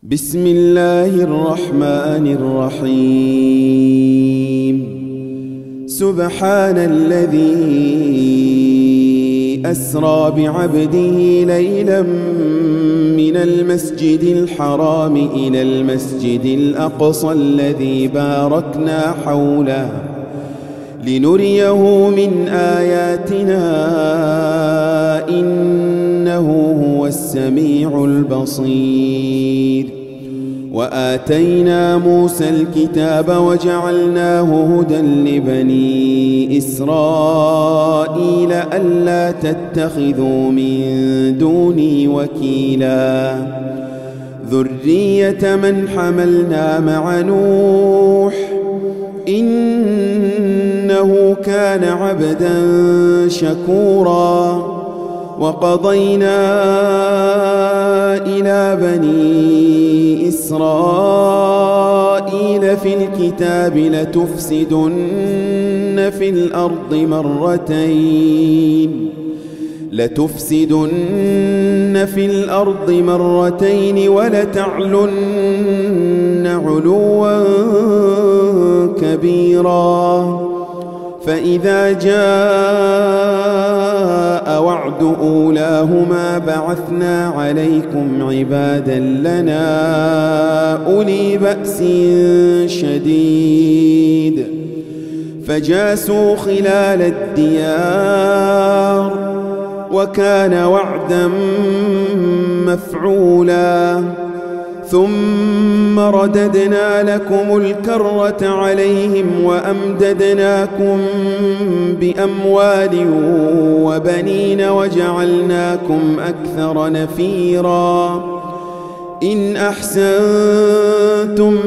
بسم الله الرحمن الرحيم. سبحان الذي أسرى بعبده ليلا من المسجد الحرام إلى المسجد الأقصى الذي باركنا حوله لنريه من آياتنا إنه هو السميع البصير. وآتينا موسى الكتاب وجعلناه هدى لبني إسرائيل ألا تتخذوا من دوني وكيلا ذرية من حملنا مع نوح إنه كان عبدا شكورا. وقضينا إلى بني إسرائيل في الكتاب لتفسدن في الأرض مرتين ولتعلن علوا كبيرا. فإذا جاء وعد أولاهما بعثنا عليكم عبادا لنا أولي بأس شديد فجاسوا خلال الديار وكان وعدا مفعولا. ثم رددنا لكم الكرة عليهم وأمددناكم بأموال وبنين وجعلناكم أكثر نفيرا. إن أحسنتم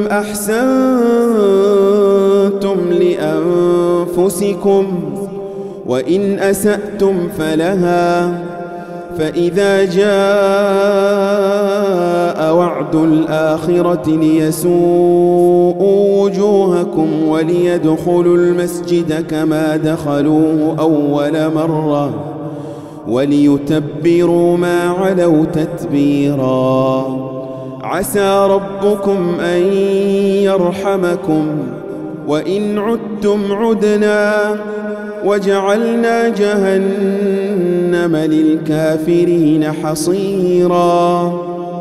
أحسنتم لأنفسكم وإن أسأتم فلها. فإذا جاء وعد الآخرة ليسوءوا وجوهكم وليدخلوا المسجد كما دخلوه أول مرة وليتبروا ما علوا تتبيرا. عسى ربكم أن يرحمكم وإن عدتم عدنا وجعلنا جهنم للكافرين حصيرا.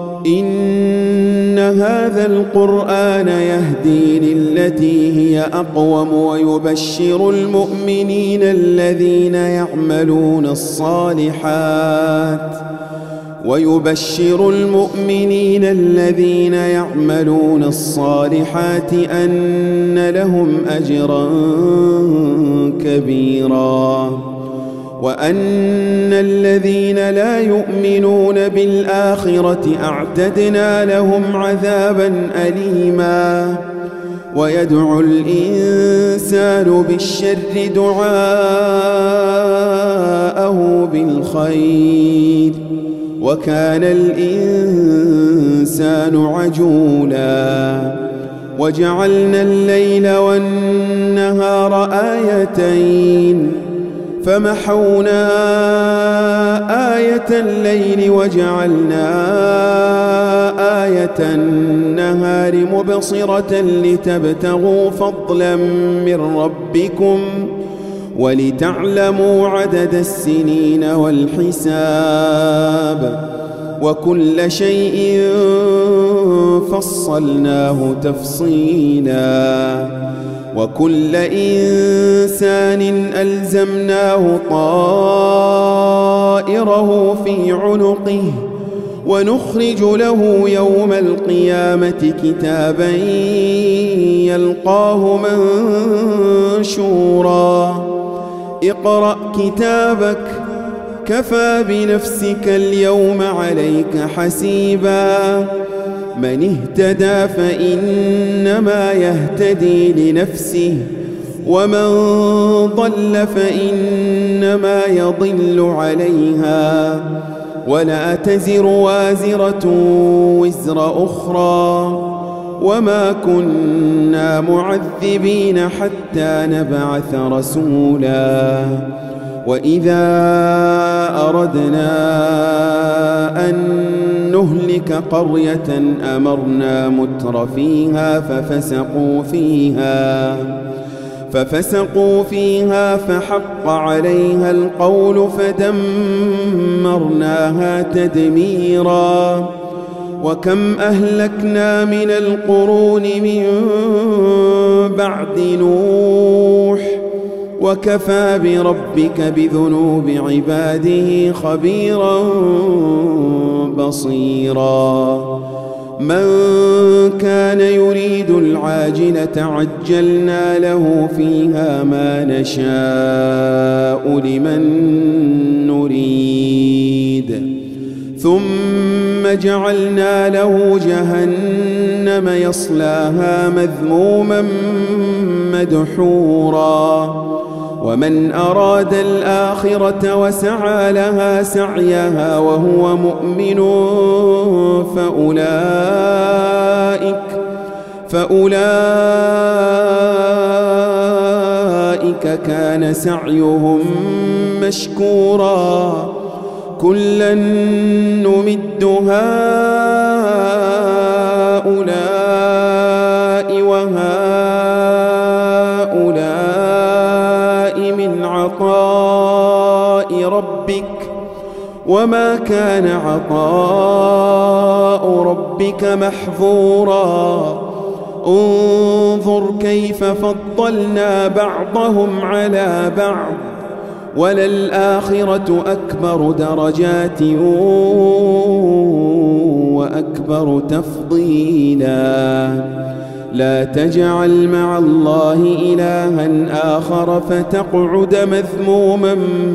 إن هذا القرآن يهدي للتي هي أقوم ويبشر المؤمنين الذين يعملون الصالحات أن لهم أجرا كبيرا. وأن الذين لا يؤمنون بالآخرة أعتدنا لهم عذابا أليما. ويدعو الإنسان بالشر دعاءه بالخير وكان الإنسان عجولا. وجعلنا الليل والنهار آيتين فمحونا آية الليل وجعلنا آية النهار مبصرة لتبتغوا فضلا من ربكم ولتعلموا عدد السنين والحساب وكل شيء فصلناه تفصيلا. وكل إنسان ألزمناه طائره في عنقه ونخرج له يوم القيامة كتابا يلقاه منشورا. اقرأ كتابك كفى بنفسك اليوم عليك حسيبا. من اهتدى فإنما يهتدي لنفسه ومن ضل فإنما يضل عليها ولا تزر وازرة وزر أخرى وما كنا معذبين حتى نبعث رسولا. وإذا أردنا أن نهلك نهلك قرية أمرنا متر فيها ففسقوا فيها فحق عليها القول فدمرناها تدميرا. وكم أهلكنا من القرون من بعد نوح وكفى بربك بذنوب عباده خبيرا بصيرا. من كان يريد العاجلة عجلنا له فيها ما نشاء لمن نريد ثم جعلنا له جهنم يصلاها مذموما مدحورا. ومن أراد الآخرة وسعى لها سعيها وهو مؤمن فأولئك كان سعيهم مشكورا. كلا نمد هؤلاء وهؤلاء من عطاء ربك وما كان عطاء ربك محظورا. انظر كيف فضلنا بعضهم على بعض وللآخرة أكبر درجات وأكبر تفضيلا. لا تجعل مع الله إلها آخر فتقعد مذموما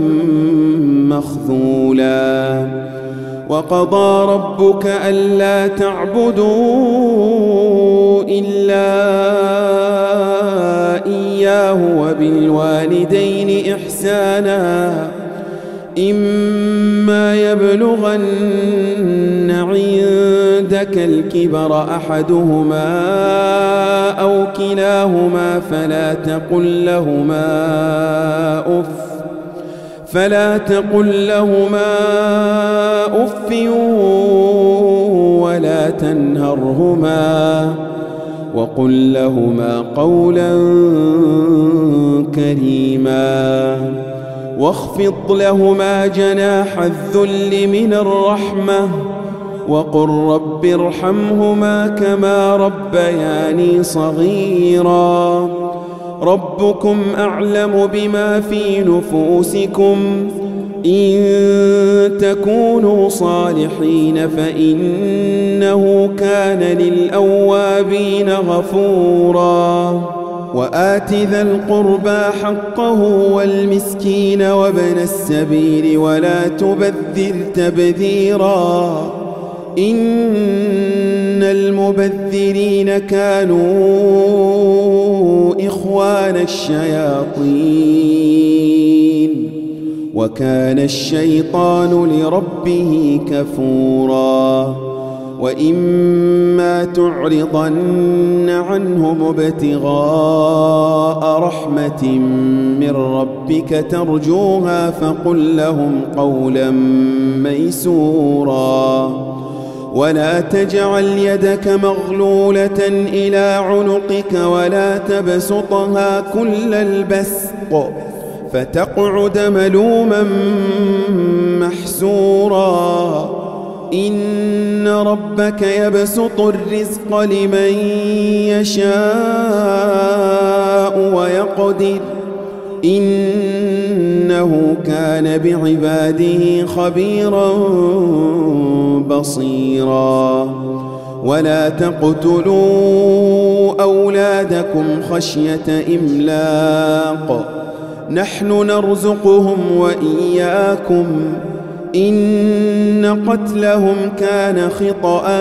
مخذولا. وقضى ربك ألا تعبدوا إلا إياه وبالوالدين إحسانا. إما يبلغن عندك الكبر أحدهما أو كلاهما فلا تقل لهما أف ولا تنهرهما وقل لهما قولا كريما. واخفض لهما جناح الذل من الرحمة وقل رب ارحمهما كما ربياني صغيرا. ربكم أعلم بما في نفوسكم إن تكونوا صالحين فإنه كان للأوابين غفورا. وآت ذا القربى حقه والمسكين وابن السبيل ولا تبذر تبذيرا. إن المبذرين كانوا إخوان الشياطين وكان الشيطان لربه كفورا. وإما تعرضن عنهم ابتغاء رحمة من ربك ترجوها فقل لهم قولا ميسورا. ولا تجعل يدك مغلولة إلى عنقك ولا تبسطها كل البسط فتقعد ملوما محسورا. إن ربك يبسط الرزق لمن يشاء ويقدر إنه كان بعباده خبيرا بصيرا. ولا تقتلوا أولادكم خشية إملاق نحن نرزقهم وإياكم إن قتلهم كان خطأ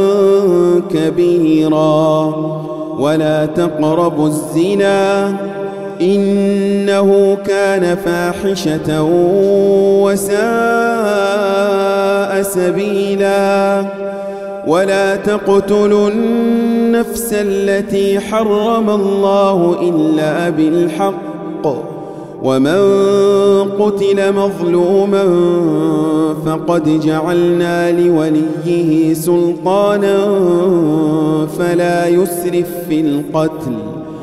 كبيرا. ولا تقربوا الزنا إنه كان فاحشة وساء سبيلا. ولا تقتلوا النفس التي حرم الله إلا بالحق ومن قتل مظلوما فقد جعلنا لوليه سلطانا فلا يسرف في القتل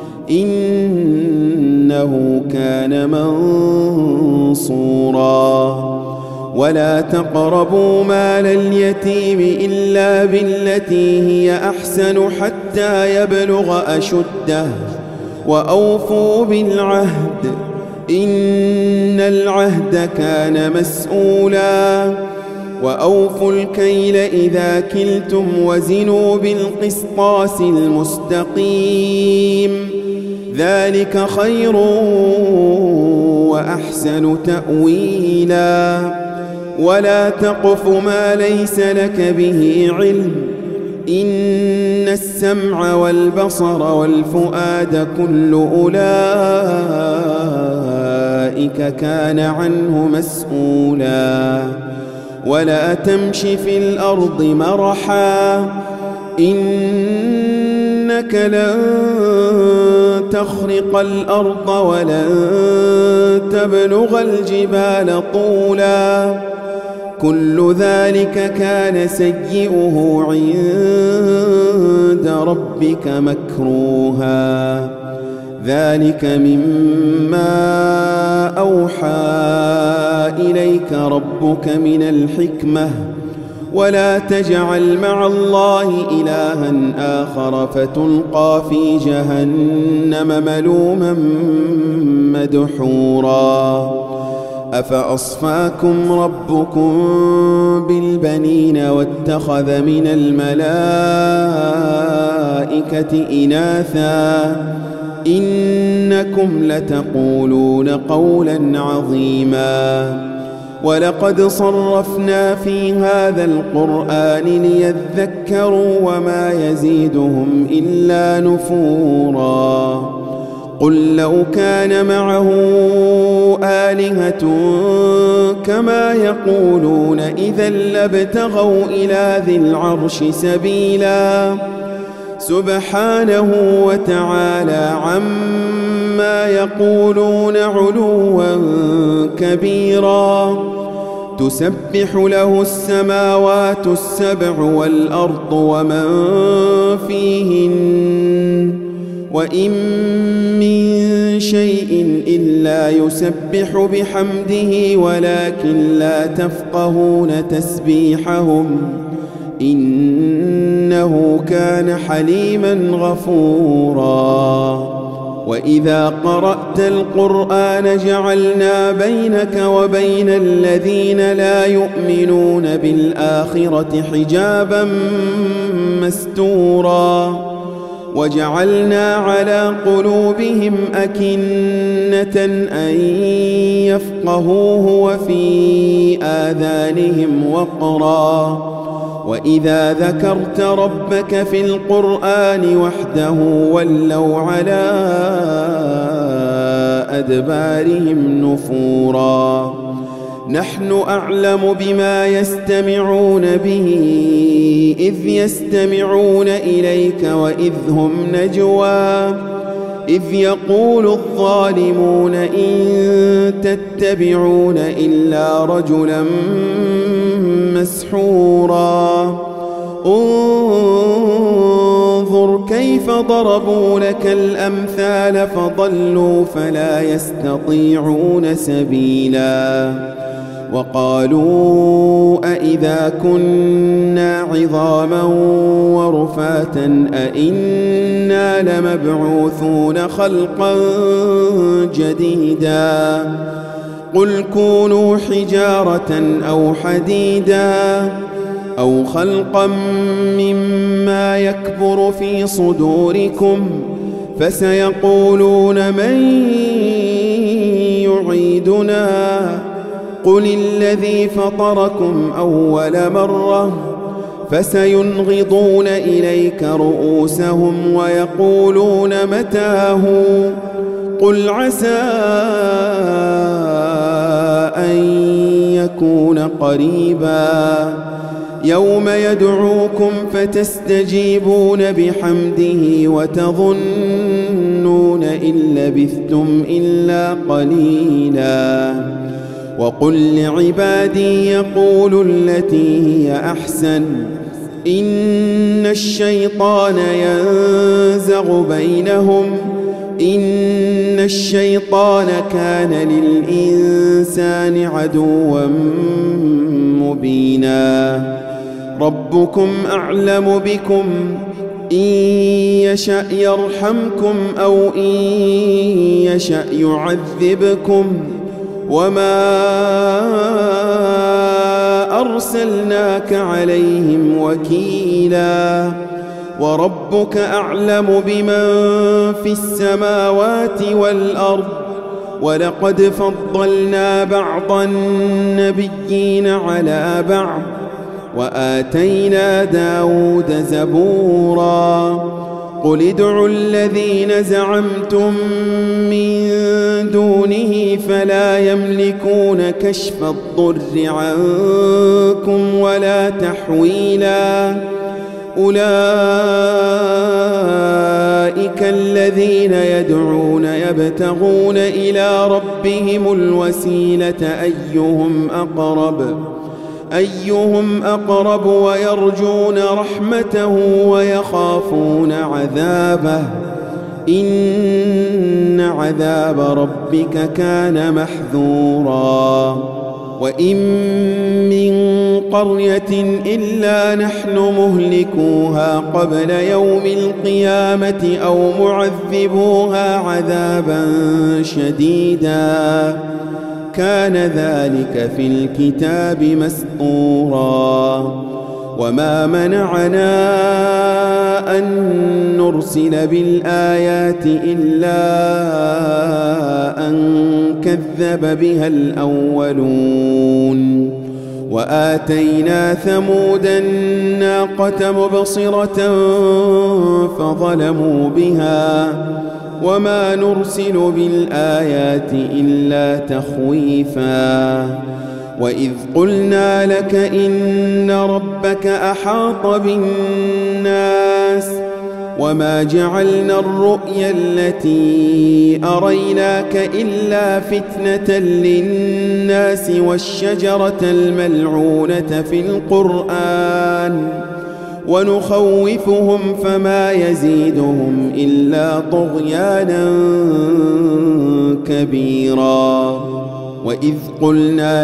إنه كان منصورا ولا تقربوا مال اليتيم إلا بالتي هي أحسن حتى يبلغ أشده وأوفوا بالعهد إن العهد كان مسؤولا وأوفوا الكيل إذا كلتم وزنوا بالقسطاس المستقيم ذلك خير وأحسن تأويلا ولا تقف ما ليس لك به علم إن السمع والبصر والفؤاد كل أولئك كان عنه مسؤولا ولا تمش في الأرض مرحا إنك لن تخرق الأرض ولن تبلغ الجبال طولا كل ذلك كان سيئه عند ربك مكروها ذلك مما أوحى إليك ربك من الحكمة ولا تجعل مع الله إلها آخر فتلقى في جهنم ملوما مدحورا أفأصفاكم ربكم بالبنين واتخذ من الملائكة إناثا إنكم لتقولون قولا عظيما ولقد صرفنا في هذا القرآن ليذكروا وما يزيدهم إلا نفورا قل لو كان معه آلهة كما يقولون إذا لابتغوا إلى ذي العرش سبيلا سبحانه وتعالى عما يقولون علوا كبيرا تسبح له السماوات السبع والأرض ومن فيهن وإن من شيء إلا يسبح بحمده ولكن لا تفقهون تسبيحهم إنه كان حليما غفورا وإذا قرأت القرآن جعلنا بينك وبين الذين لا يؤمنون بالآخرة حجابا مستورا وجعلنا على قلوبهم أكنة أن يفقهوه وفي آذانهم وقرا وإذا ذكرت ربك في القرآن وحده ولوا على أدبارهم نفورا نحن أعلم بما يستمعون به إذ يستمعون إليك وإذ هم نجوى إذ يقول الظالمون إن تتبعون إلا رجلا مسحورا انظر كيف ضربوا لك الأمثال فضلوا فلا يستطيعون سبيلا وقالوا أئذا كنا عظاما ورفاتا أئنا لمبعوثون خلقا جديدا قل كونوا حجارة أو حديدا أو خلقا مما يكبر في صدوركم فسيقولون من يعيدنا قل الذي فطركم أول مرة فسينغضون إليك رؤوسهم ويقولون متاه قل عسى أن يكون قريبا يوم يدعوكم فتستجيبون بحمده وتظنون إن لبثتم إلا قليلا. وقل لعبادي يقولوا التي هي أحسن إن الشيطان ينزغ بينهم إن الشيطان كان للإنسان عدوا مبينا. ربكم أعلم بكم إن يشأ يرحمكم أو إن يشأ يعذبكم وما أرسلناك عليهم وكيلا. وربك أعلم بمن في السماوات والأرض ولقد فضلنا بعض النبيين على بعض وآتينا داود زبورا. قل ادعوا الذين زعمتم من دونه فلا يملكون كشف الضر عنكم ولا تحويلا. أولئك الذين يدعون يبتغون إلى ربهم الوسيلة أيهم أقرب ويرجون رحمته ويخافون عذابه إن عذاب ربك كان محذورا. وإن من قرية إلا نحن مهلكوها قبل يوم القيامة أو معذبوها عذابا شديدا كان ذلك في الكتاب مسطورا. وما منعنا أن نرسل بالآيات إلا أن كذب بها الأولون. وآتينا ثمود الناقة مبصرة فظلموا بها وما نرسل بالآيات إلا تخويفا. وإذ قلنا لك إن ربك أحاط بالناس وما جعلنا الرؤيا التي أريناك إلا فتنة للناس والشجرة الملعونة في القرآن ونخوفهم فما يزيدهم إلا طغيانا كبيرا. وإذ قلنا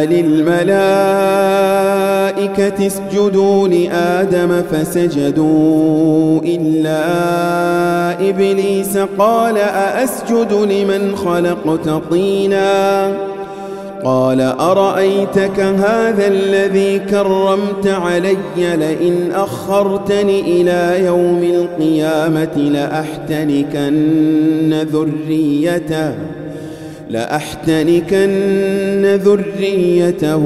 للملائكة اسجدوا لآدم فسجدوا إلا إبليس قال أأسجد لمن خلقت طينا قال أرأيتك هذا الذي كرمت علي لئن أخرتني إلى يوم القيامة لأحتنكن ذريته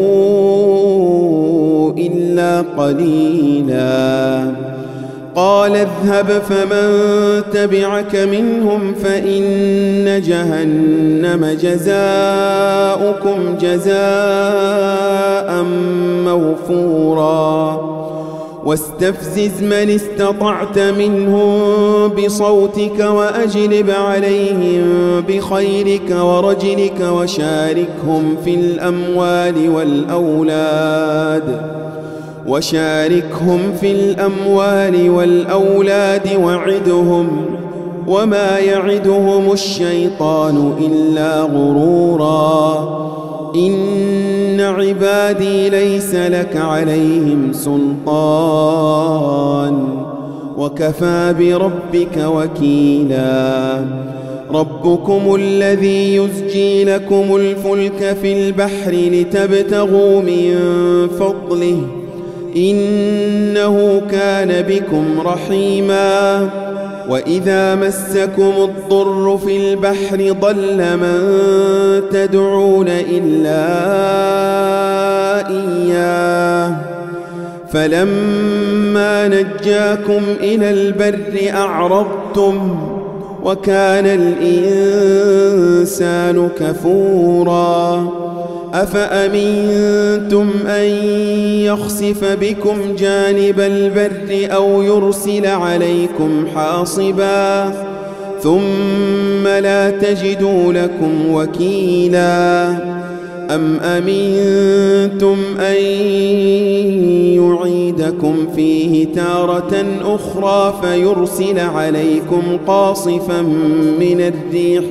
إلا قليلا. قال اذهب فمن تبعك منهم فإن جهنم جزاؤكم جزاء موفورا. واستفزز من استطعت منهم بصوتك وأجلب عليهم بخيلك ورجلك وشاركهم في الأموال والأولاد وعدهم وما يعدهم الشيطان إلا غرورا. إن عبادي ليس لك عليهم سلطان وكفى بربك وكيلا. ربكم الذي يزجي لكم الفلك في البحر لتبتغوا من فضله إنه كان بكم رحيما. وإذا مسكم الضر في البحر ضل من تدعون إلا إياه فلما نجاكم إلى البر أعرضتم وكان الإنسان كفورا. أفأمنتم أن يخسف بكم جانب البر أو يرسل عليكم حاصبا ثم لا تجدوا لكم وكيلا أم أمنتم أن يعيدكم فيه تارة أخرى فيرسل عليكم قاصفا من الريح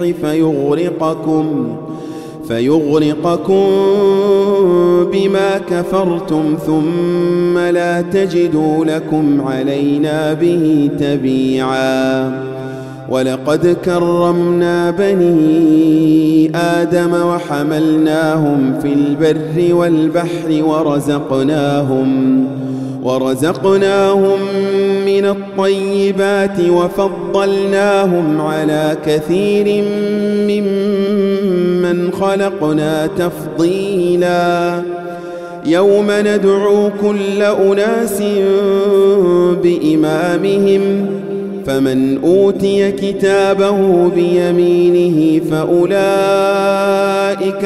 فيغرقكم بما كفرتم ثم لا تجدوا لكم علينا به تبيعا ولقد كرمنا بني آدم وحملناهم في البر والبحر ورزقناهم من الطيبات وفضلناهم على كثير ممن خلقنا تفضيلا يوم ندعو كل أناس بإمامهم فمن أوتي كتابه بيمينه فأولئك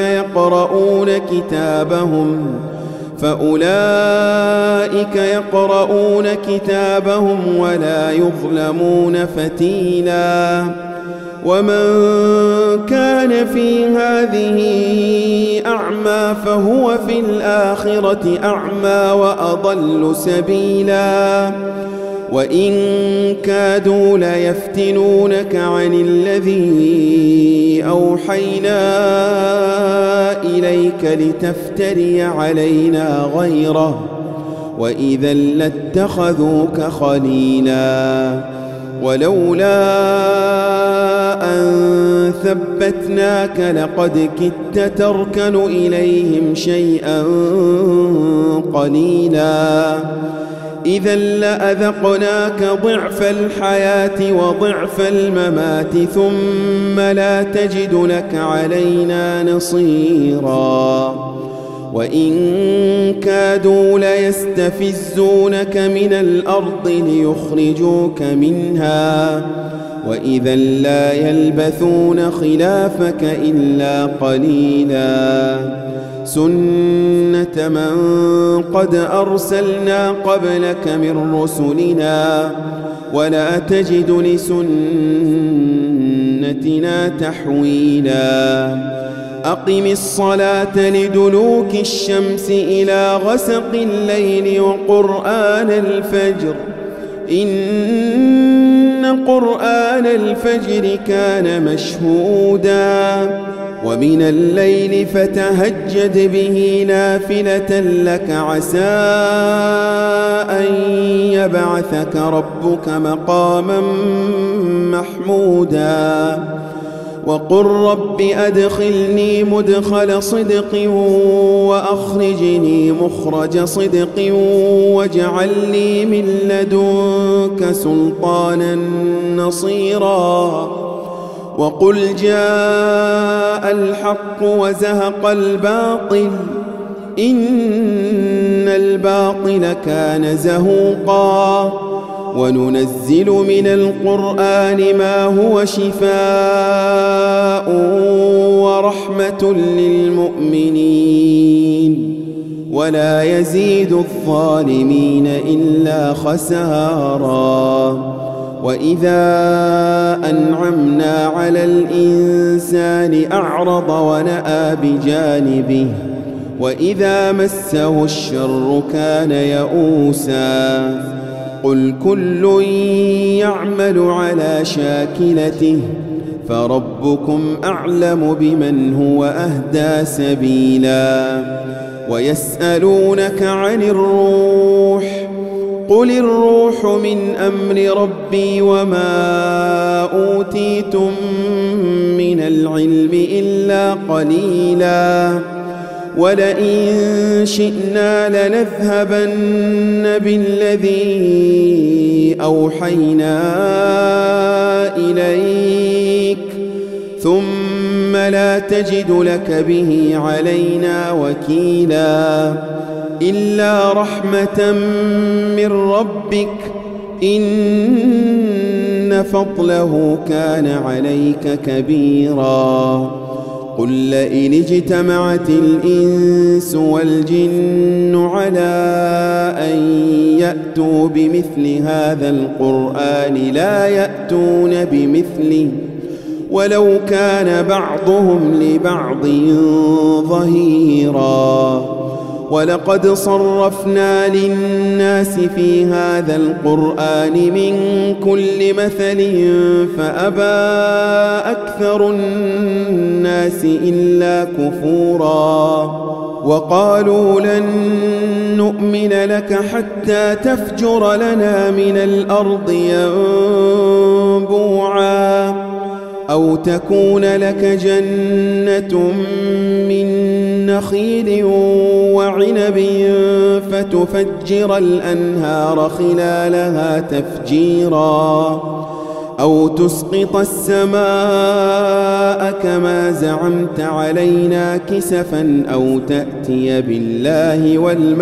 يقرؤون كتابهم ولا يظلمون فتيلا ومن كان في هذه أعمى فهو في الآخرة أعمى وأضل سبيلا وإن كادوا ليفتنونك عن الذي أوحينا إليك لتفتري علينا غيره وإذا لاتخذوك خليلا ولولا أن ثبتناك لقد كدت تركن إليهم شيئا قليلا إذا لأذقناك ضعف الحياة وضعف الممات ثم لا تجد لك علينا نصيرا وإن كادوا ليستفزونك من الأرض ليخرجوك منها وإذا لا يلبثون خلافك إلا قليلا سنة من قد أرسلنا قبلك من رسلنا ولا تجد لسنتنا تحويلا أقم الصلاة لدلوك الشمس إلى غسق الليل وقرآن الفجر إن قرآن الفجر كان مشهودا ومن الليل فتهجد به نافلة لك عسى أن يبعثك ربك مقاما محمودا وقل رب أدخلني مدخل صدق وأخرجني مخرج صدق واجعل لي من لدنك سلطانا نصيرا وقل جاء الحق وزهق الباطل إن الباطل كان زهوقا وننزل من القرآن ما هو شفاء ورحمة للمؤمنين ولا يزيد الظالمين إلا خسارا وإذا أنعمنا على الإنسان أعرض ونأى بجانبه وإذا مسه الشر كان يئوسا قل كل يعمل على شاكلته فربكم أعلم بمن هو أهدى سبيلا ويسألونك عن الروح قل الروح من أمر ربي وما أوتيتم من العلم إلا قليلا ولئن شئنا لنذهبن بالذي أوحينا إليك ثم لا تجد لك به علينا وكيلا إلا رحمة من ربك إن فضله كان عليك كبيرا قل لئن اجتمعت الإنس والجن على أن يأتوا بمثل هذا القرآن لا يأتون بمثله ولو كان بعضهم لبعض ظهيرا. ولقد صرفنا للناس في هذا القرآن من كل مثل فأبى أكثر الناس إلا كفورا. وقالوا لن نؤمن لك حتى تفجر لنا من الأرض ينبوعا أو تكون لك جنة من نخيل وعنب فتفجر الأنهار خلالها تفجيرا أو تسقط السماء كما زعمت علينا كسفا أو تأتي بالله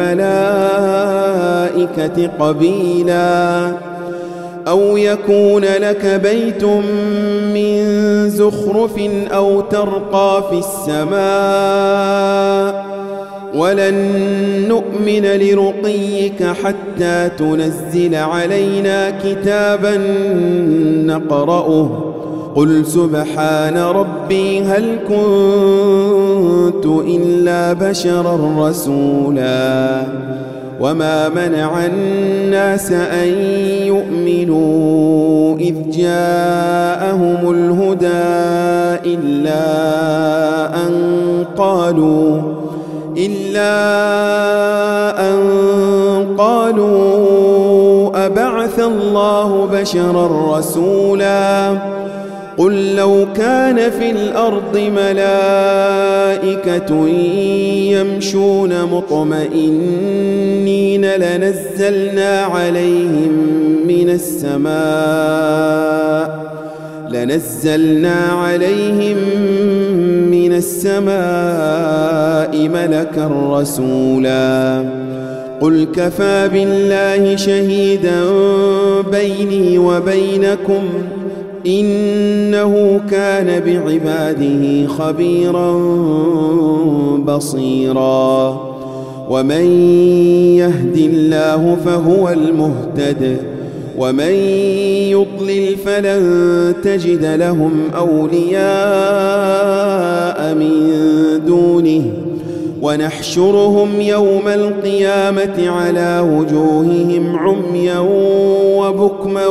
والملائكة قبيلا أو يكون لك بيت من زخرف أو ترقى في السماء ولن نؤمن لرقيك حتى تنزل علينا كتابا نقرأه قل سبحان ربي هل كنت إلا بشرا رسولا. وما منع الناس أن يؤمنوا إذ جاءهم الهدى إلا أن قالوا أبعث الله بشرا رسولا. قل لو كان في الأرض ملائكة يمشون مطمئنين لنزلنا عليهم من السماء ملكا رسولا. قل كفى بالله شهيدا بيني وبينكم إنه كان بعباده خبيرا بصيرا. ومن يهد الله فهو المهتد ومن يضلل فلن تجد لهم أولياء من دونه ونحشرهم يوم القيامة على وجوههم عميا وبكما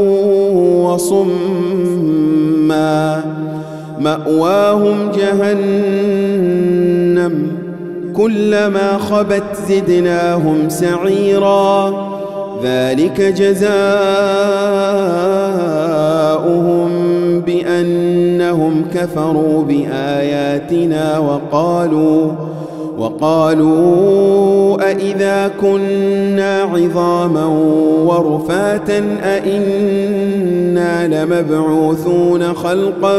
وصما مأواهم جهنم كلما خبت زدناهم سعيرا ذلك جزاؤهم بأنهم كفروا بآياتنا وقالوا أإذا كنا عظاما ورفاتا أإنا لمبعوثون خلقا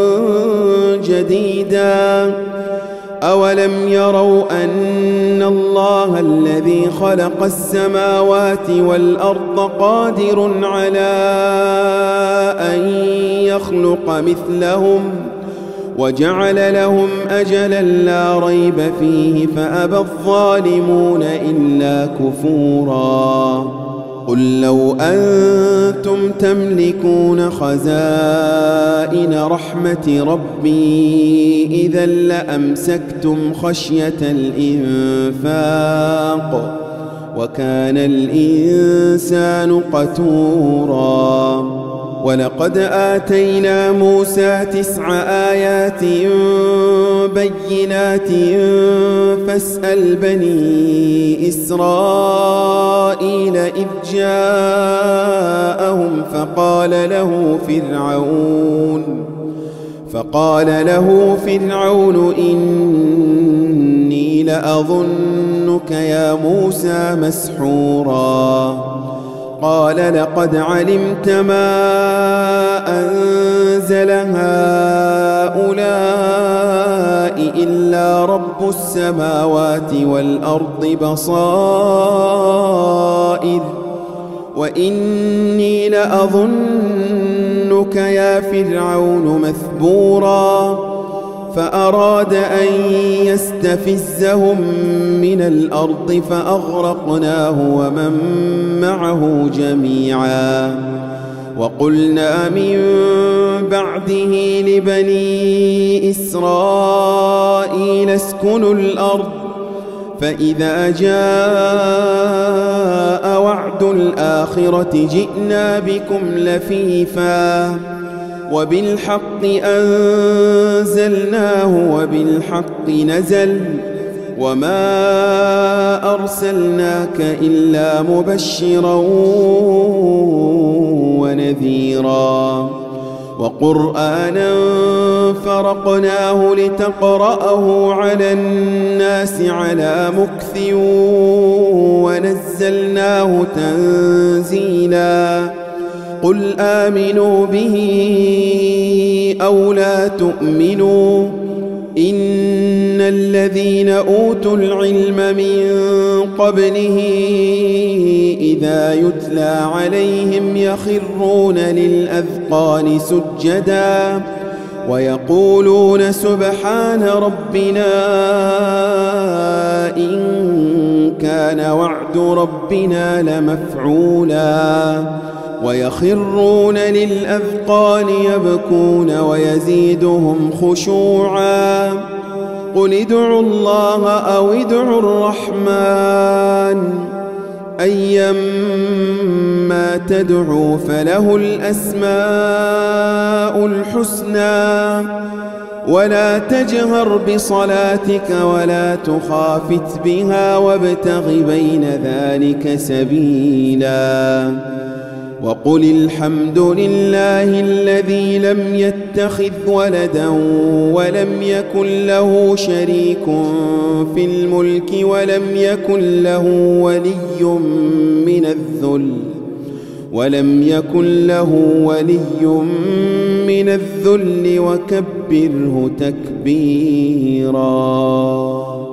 جديدا أولم يروا أن الله الذي خلق السماوات والأرض قادر على أن يخلق مثلهم وجعل لهم أجلا لا ريب فيه فأبى الظالمون إلا كفورا. قل لو أنتم تملكون خزائن رحمة ربي إذا لأمسكتم خشية الإنفاق وكان الإنسان قتورا. ولقد آتينا موسى 9 آيات بينات فاسأل بني إسرائيل إذ جاءهم فقال له فرعون إني لأظنك يا موسى مسحورا. قال لقد علمت ما أنزل هؤلاء إلا رب السماوات والأرض بصائر وإني لأظنك يا فرعون مثبورا. فأراد أن يستفزهم من الأرض فأغرقناه ومن معه جميعا. وقلنا من بعده لبني إسرائيل اسكنوا الأرض فإذا جاء وعد الآخرة جئنا بكم لفيفا وبالحق أنزلناه وبالحق نزل وما أرسلناك إلا مبشرا ونذيرا وقرآنا فرقناه لتقرأه على الناس على مكث ونزلناه تنزيلا قل آمنوا به أو لا تؤمنوا إن الذين أوتوا العلم من قبله إذا يتلى عليهم يخرون للأذقان سجدا ويقولون سبحان ربنا إن كان وعد ربنا لمفعولا ويخرون للأذقان يبكون ويزيدهم خشوعا قل ادعوا الله أو ادعوا الرحمن أيما تدعوا فله الأسماء الحسنى ولا تجهر بصلاتك ولا تخافت بها وابتغ بين ذلك سبيلا وقل الحمد لله الذي لم يتخذ ولدا ولم يكن له شريك في الملك ولم يكن له ولي من الذل وكبره تكبيرا.